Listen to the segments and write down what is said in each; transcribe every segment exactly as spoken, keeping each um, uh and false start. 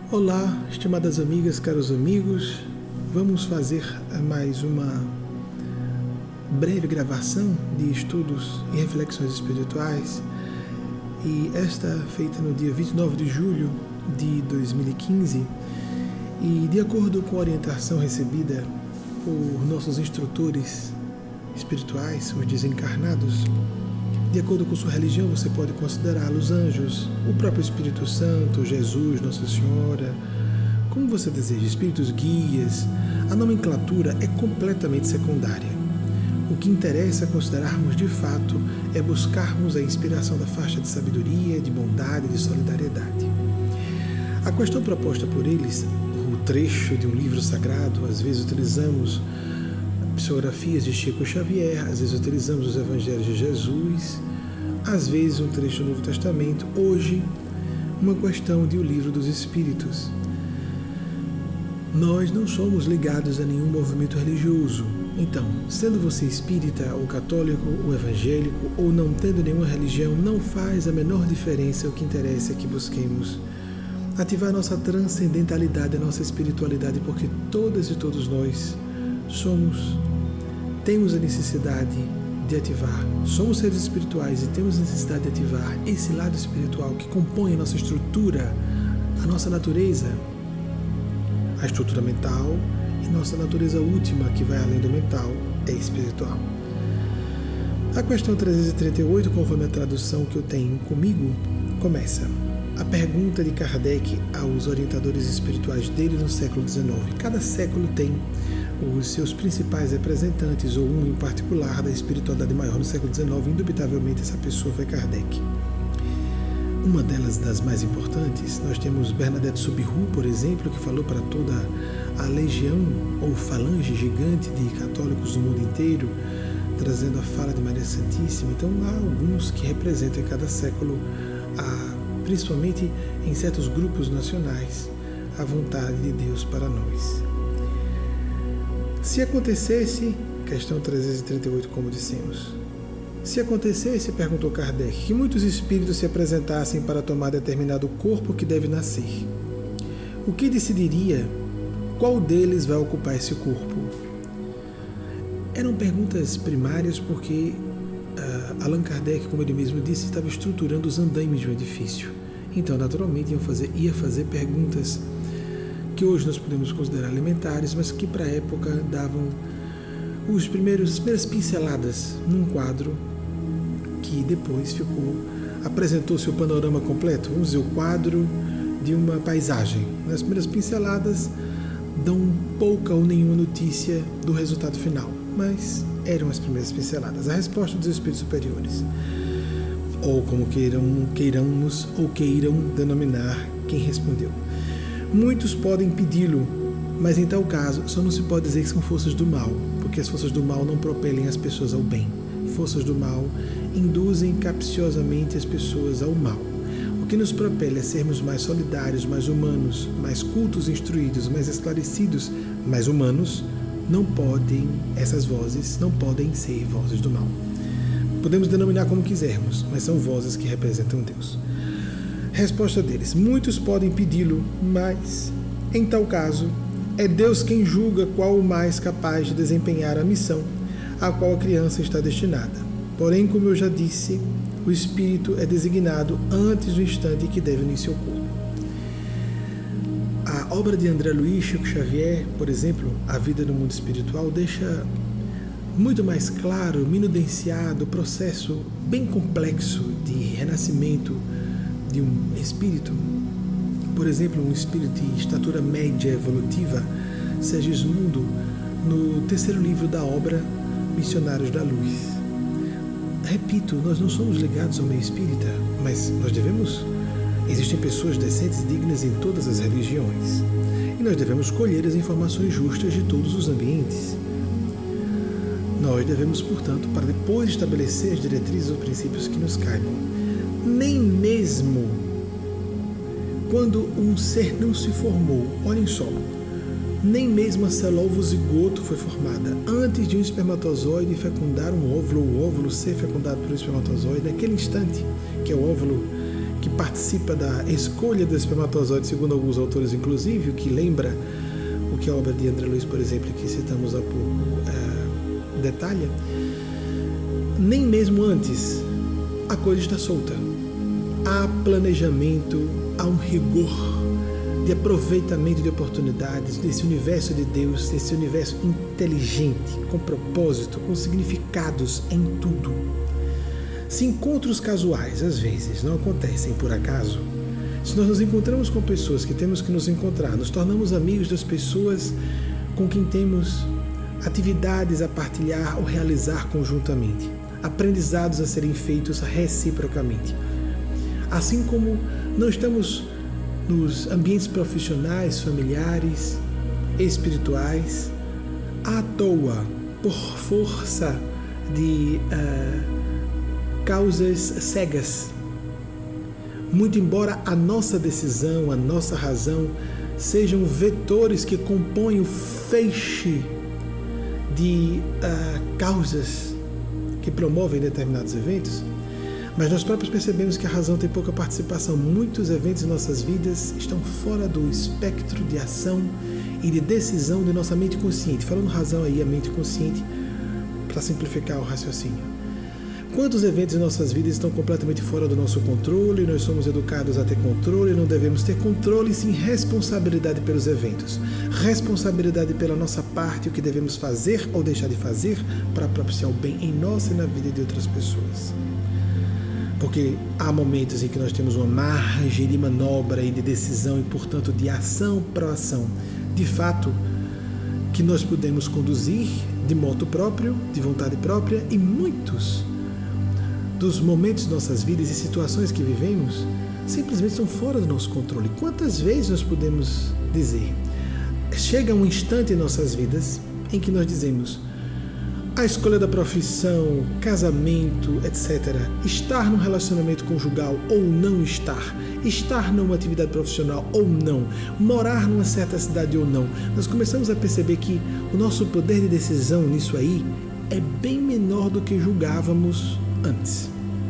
Olá, estimadas amigas, caros amigos, vamos fazer mais uma breve gravação de estudos e reflexões espirituais, e esta feita no dia vinte e nove de julho de dois mil e quinze, e de acordo com a orientação recebida por nossos instrutores espirituais, os desencarnados. De acordo com sua religião, você pode considerá-los anjos, o próprio Espírito Santo, Jesus, Nossa Senhora, como você deseja, espíritos guias. A nomenclatura é completamente secundária. O que interessa considerarmos de fato é buscarmos a inspiração da faixa de sabedoria, de bondade, de solidariedade. A questão proposta por eles, o trecho de um livro sagrado, às vezes utilizamos psicografias de Chico Xavier, às vezes utilizamos os Evangelhos de Jesus, às vezes um trecho do Novo Testamento, hoje uma questão de O Livro dos Espíritos. Nós não somos ligados a nenhum movimento religioso, então, sendo você espírita, ou católico, ou evangélico, ou não tendo nenhuma religião, não faz a menor diferença. O que interessa é que busquemos ativar nossa transcendentalidade, a nossa espiritualidade, porque todas e todos nós somos temos a necessidade de ativar, somos seres espirituais e temos a necessidade de ativar esse lado espiritual que compõe a nossa estrutura, a nossa natureza, a estrutura mental, e nossa natureza última, que vai além do mental, é espiritual. A questão trezentos e trinta e oito, conforme a tradução que eu tenho comigo, começa. A pergunta de Kardec aos orientadores espirituais dele no século dezenove. Cada século tem os seus principais representantes, ou um em particular da espiritualidade maior no século dezenove, indubitavelmente essa pessoa foi Kardec. Uma delas, das mais importantes, nós temos Bernadette Soubirous, por exemplo, que falou para toda a legião ou falange gigante de católicos do mundo inteiro, trazendo a fala de Maria Santíssima. Então há alguns que representam em cada século, a, principalmente em certos grupos nacionais, a vontade de Deus para nós. Se acontecesse, questão trezentos e trinta e oito, como dissemos, se acontecesse, perguntou Kardec, que muitos espíritos se apresentassem para tomar determinado corpo que deve nascer, o que decidiria qual deles vai ocupar esse corpo? Eram perguntas primárias porque uh, Allan Kardec, como ele mesmo disse, estava estruturando os andaimes de um edifício. Então, naturalmente, ia fazer, ia fazer perguntas que hoje nós podemos considerar elementares, mas que para a época davam os primeiros, as primeiras pinceladas num quadro que depois ficou, apresentou-se o panorama completo, vamos dizer, o quadro de uma paisagem. As primeiras pinceladas dão pouca ou nenhuma notícia do resultado final, mas eram as primeiras pinceladas. A resposta dos espíritos superiores, ou como queiram, queiramos ou queiram denominar quem respondeu. Muitos podem pedi-lo, mas em tal caso só não se pode dizer que são forças do mal, porque as forças do mal não propelem as pessoas ao bem. Forças do mal induzem capciosamente as pessoas ao mal. O que nos propele a sermos mais solidários, mais humanos, mais cultos, instruídos, mais esclarecidos, mais humanos, não podem, essas vozes não podem ser vozes do mal. Podemos denominar como quisermos, mas são vozes que representam Deus. Resposta deles: muitos podem pedi-lo, mas, em tal caso, é Deus quem julga qual o mais capaz de desempenhar a missão a qual a criança está destinada. Porém, como eu já disse, o espírito é designado antes do instante em que deve unir seu corpo. A obra de André Luiz, Chico Xavier, por exemplo, A Vida no Mundo Espiritual, deixa muito mais claro, minudenciado, o processo bem complexo de renascimento de um espírito. Por exemplo, um espírito de estatura média evolutiva, Segismundo, no terceiro livro da obra Missionários da Luz. Repito, nós não somos ligados ao meio espírita, mas nós devemos... Existem pessoas decentes e dignas em todas as religiões, e nós devemos colher as informações justas de todos os ambientes. Nós devemos, portanto, para depois estabelecer as diretrizes ou princípios que nos caibam. Nem mesmo quando um ser não se formou, olhem só, nem mesmo a célula ovo-zigoto foi formada. Antes de um espermatozoide fecundar um óvulo, ou o óvulo ser fecundado por um espermatozoide, naquele instante, que é o óvulo que participa da escolha do espermatozoide, segundo alguns autores, inclusive, o que lembra o que a obra de André Luiz, por exemplo, que citamos há pouco, é, detalha, nem mesmo antes a coisa está solta. Há planejamento, há um rigor de aproveitamento de oportunidades desse universo de Deus, desse universo inteligente, com propósito, com significados em tudo. Se encontros casuais, às vezes, não acontecem por acaso, se nós nos encontramos com pessoas que temos que nos encontrar, nos tornamos amigos das pessoas com quem temos atividades a partilhar ou realizar conjuntamente, aprendizados a serem feitos reciprocamente. Assim como não estamos nos ambientes profissionais, familiares, espirituais, à toa, por força de uh, causas cegas. Muito embora a nossa decisão, a nossa razão, sejam vetores que compõem o feixe de uh, causas que promovem determinados eventos, mas nós próprios percebemos que a razão tem pouca participação. Muitos eventos em nossas vidas estão fora do espectro de ação e de decisão de nossa mente consciente. Falando razão aí, a mente consciente, para simplificar o raciocínio. Quantos eventos em nossas vidas estão completamente fora do nosso controle? Nós somos educados a ter controle, não devemos ter controle, sim responsabilidade pelos eventos. Responsabilidade pela nossa parte, o que devemos fazer ou deixar de fazer para propiciar o bem em nossa e na vida de outras pessoas. Porque há momentos em que nós temos uma margem de manobra e de decisão e, portanto, de ação para ação, de fato, que nós podemos conduzir de moto próprio, de vontade própria, e muitos dos momentos de nossas vidas e situações que vivemos simplesmente estão fora do nosso controle. Quantas vezes nós podemos dizer, chega um instante em nossas vidas em que nós dizemos, a escolha da profissão, casamento, etcétera, estar num relacionamento conjugal ou não estar, estar numa atividade profissional ou não, morar numa certa cidade ou não, nós começamos a perceber que o nosso poder de decisão nisso aí é bem menor do que julgávamos antes.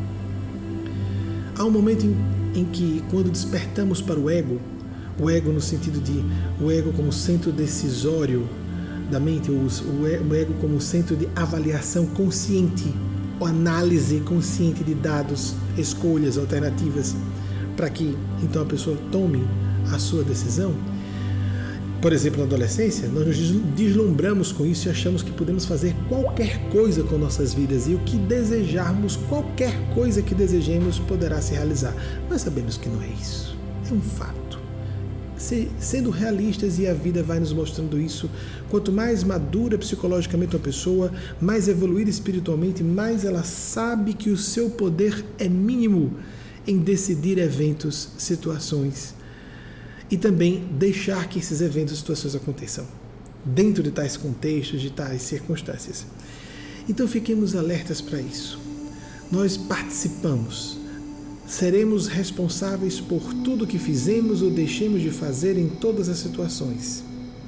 Há um momento em, em que, quando despertamos para o ego, o ego no sentido de o ego como centro decisório da mente, o ego como centro de avaliação consciente, ou análise consciente de dados, escolhas, alternativas, para que então a pessoa tome a sua decisão. Por exemplo, na adolescência, nós nos deslumbramos com isso e achamos que podemos fazer qualquer coisa com nossas vidas e o que desejarmos, qualquer coisa que desejemos poderá se realizar. Nós sabemos que não é isso, é um fato. Se, sendo realistas, e a vida vai nos mostrando isso, quanto mais madura psicologicamente uma pessoa, mais evoluída espiritualmente, mais ela sabe que o seu poder é mínimo em decidir eventos, situações, e também deixar que esses eventos e situações aconteçam, dentro de tais contextos, de tais circunstâncias. Então fiquemos alertas para isso. Nós participamos, seremos responsáveis por tudo que fizemos ou deixemos de fazer em todas as situações,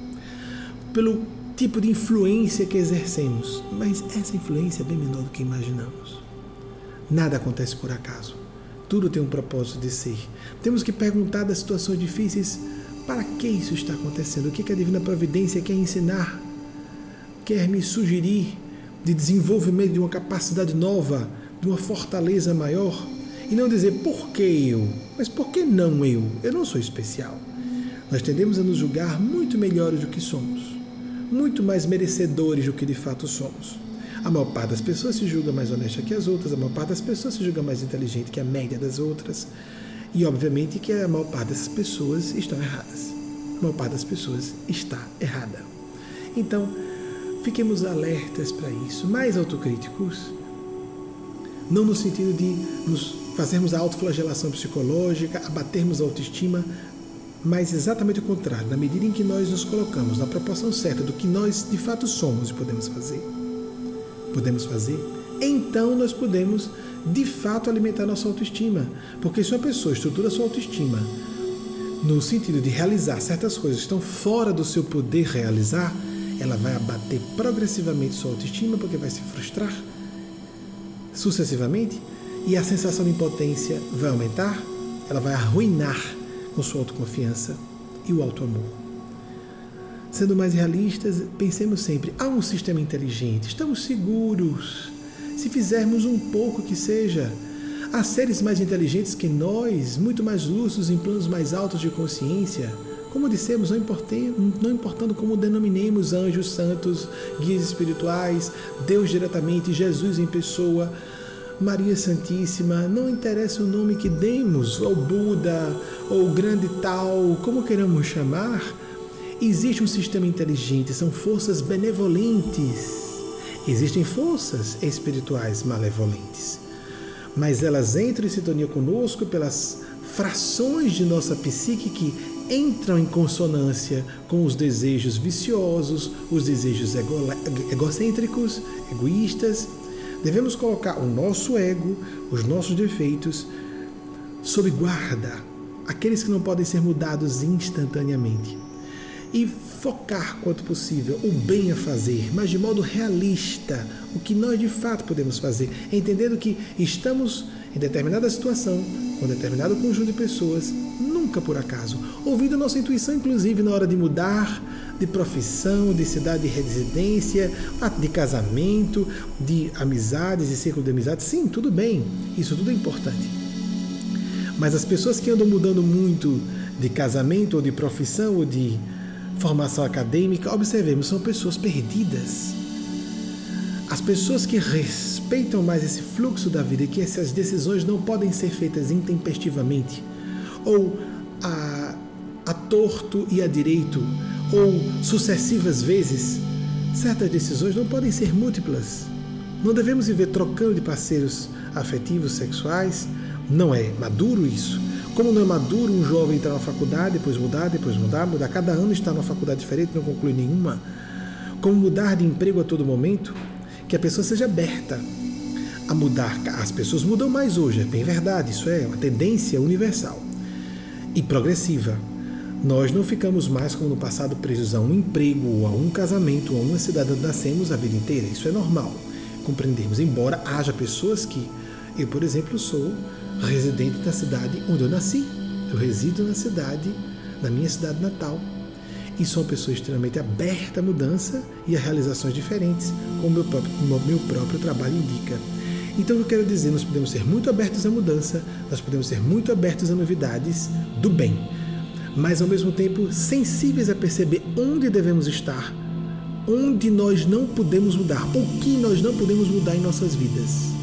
pelo tipo de influência que exercemos, mas essa influência é bem menor do que imaginamos. Nada acontece por acaso, tudo tem um propósito de ser. Temos que perguntar das situações difíceis, para que isso está acontecendo? O que a Divina Providência quer ensinar, quer me sugerir de desenvolvimento de uma capacidade nova, de uma fortaleza maior? E não dizer, por que eu? Mas por que não eu? Eu não sou especial. Nós tendemos a nos julgar muito melhores do que somos, muito mais merecedores do que de fato somos. A maior parte das pessoas se julga mais honesta que as outras, a maior parte das pessoas se julga mais inteligente que a média das outras, e obviamente que a maior parte dessas pessoas estão erradas. A maior parte das pessoas está errada. Então, fiquemos alertas para isso, mais autocríticos, não no sentido de nos fazermos a autoflagelação psicológica, abatermos a autoestima, mas exatamente o contrário, na medida em que nós nos colocamos na proporção certa do que nós de fato somos e podemos fazer, podemos fazer, então nós podemos de fato alimentar nossa autoestima, porque se uma pessoa estrutura sua autoestima no sentido de realizar certas coisas que estão fora do seu poder realizar, ela vai abater progressivamente sua autoestima, porque vai se frustrar sucessivamente, e a sensação de impotência vai aumentar, ela vai arruinar com sua autoconfiança e o auto-amor. Sendo mais realistas, pensemos sempre, há um sistema inteligente, estamos seguros. Se fizermos um pouco que seja, há seres mais inteligentes que nós, muito mais lúcidos em planos mais altos de consciência. Como dissemos, não, não importando como denominemos anjos, santos, guias espirituais, Deus diretamente, Jesus em pessoa, Maria Santíssima, não interessa o nome que demos, ou Buda, ou grande tal, como queremos chamar, existe um sistema inteligente, são forças benevolentes. Existem forças espirituais malevolentes, mas elas entram em sintonia conosco pelas frações de nossa psique que entram em consonância com os desejos viciosos, os desejos ego egocêntricos, egoístas. Devemos colocar o nosso ego, os nossos defeitos, sob guarda, aqueles que não podem ser mudados instantaneamente. E focar, quanto possível, o bem a fazer, mas de modo realista, o que nós de fato podemos fazer, entendendo que estamos em determinada situação, com determinado conjunto de pessoas, nunca por acaso, ouvindo a nossa intuição, inclusive na hora de mudar de profissão, de cidade de residência, de casamento, de amizades e círculo de amizades. Sim, tudo bem, isso tudo é importante. Mas as pessoas que andam mudando muito de casamento, ou de profissão, ou de formação acadêmica, observemos, são pessoas perdidas. As pessoas que respeitam mais esse fluxo da vida, que essas decisões não podem ser feitas intempestivamente, ou a, a torto e a direito, ou sucessivas vezes, certas decisões não podem ser múltiplas. Não devemos viver trocando de parceiros afetivos, sexuais. Não é maduro isso. Como não é maduro um jovem entrar na faculdade, depois mudar, depois mudar, mudar. Cada ano está numa faculdade diferente, não conclui nenhuma. Como mudar de emprego a todo momento. Que a pessoa seja aberta a mudar. As pessoas mudam mais hoje, é bem verdade, isso é uma tendência universal e progressiva. Nós não ficamos mais, como no passado, presos a um emprego, ou a um casamento, ou a uma cidade onde nascemos a vida inteira. Isso é normal, compreendemos. Embora haja pessoas que... Eu, por exemplo, sou residente da cidade onde eu nasci. Eu resido na cidade, na minha cidade natal. E sou uma pessoa extremamente aberta à mudança e a realizações diferentes, como o meu próprio, meu próprio trabalho indica. Então, eu quero dizer, nós podemos ser muito abertos à mudança, nós podemos ser muito abertos a novidades do bem, mas, ao mesmo tempo, sensíveis a perceber onde devemos estar, onde nós não podemos mudar, o que nós não podemos mudar em nossas vidas.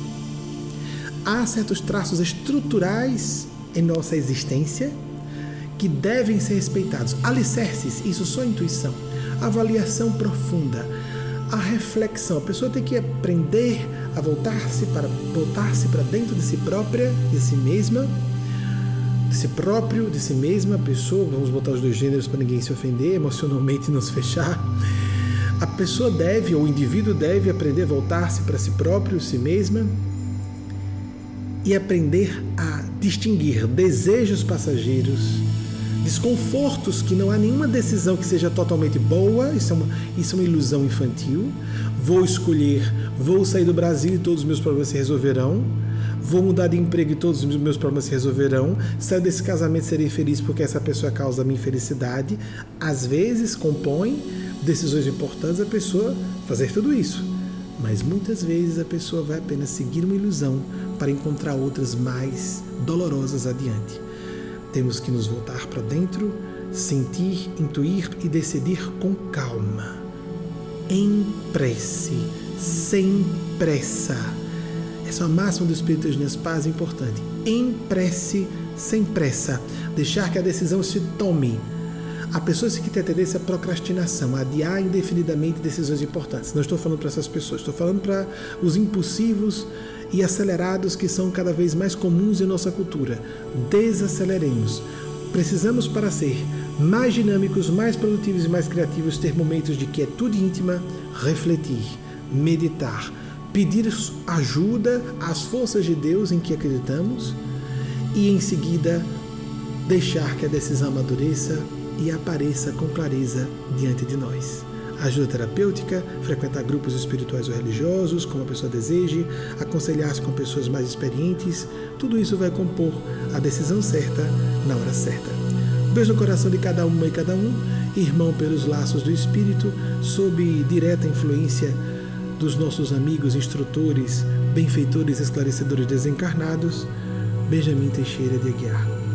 Há certos traços estruturais em nossa existência que devem ser respeitados. Alicerces, isso só intuição. Avaliação profunda. A reflexão. A pessoa tem que aprender a voltar-se para voltar-se para dentro de si própria, de si mesma, de si próprio, de si mesma pessoa. Vamos botar os dois gêneros para ninguém se ofender, emocionalmente não se fechar. A pessoa deve, ou o indivíduo deve aprender a voltar-se para si próprio, si mesma, e aprender a distinguir desejos passageiros, desconfortos que não há nenhuma decisão que seja totalmente boa, isso é uma, isso é uma ilusão infantil. Vou escolher, vou sair do Brasil e todos os meus problemas se resolverão, vou mudar de emprego e todos os meus problemas se resolverão, saio desse casamento e serei feliz porque essa pessoa causa a minha infelicidade. Às vezes compõe decisões importantes a pessoa fazer tudo isso, mas muitas vezes a pessoa vai apenas seguir uma ilusão para encontrar outras mais dolorosas adiante. Temos que nos voltar para dentro, sentir, intuir e decidir com calma, em prece, sem pressa. Essa é uma máxima do Espírito Eugênio Spaz importante. Em prece, sem pressa. Deixar que a decisão se tome. Há pessoas que têm a tendência à procrastinação, a adiar indefinidamente decisões importantes. Não estou falando para essas pessoas, estou falando para os impulsivos e acelerados que são cada vez mais comuns em nossa cultura. Desaceleremos. Precisamos, para ser mais dinâmicos, mais produtivos e mais criativos, ter momentos de quietude íntima, refletir, meditar, pedir ajuda às forças de Deus em que acreditamos e, em seguida, deixar que a decisão amadureça e apareça com clareza diante de nós. ajuda terapêutica, frequentar grupos espirituais ou religiosos, como a pessoa deseje, aconselhar-se com pessoas mais experientes, tudo isso vai compor a decisão certa na hora certa. Um beijo no coração de cada uma e cada um, irmão pelos laços do Espírito, sob direta influência dos nossos amigos, instrutores, benfeitores, esclarecedores desencarnados, Benjamin Teixeira de Aguiar.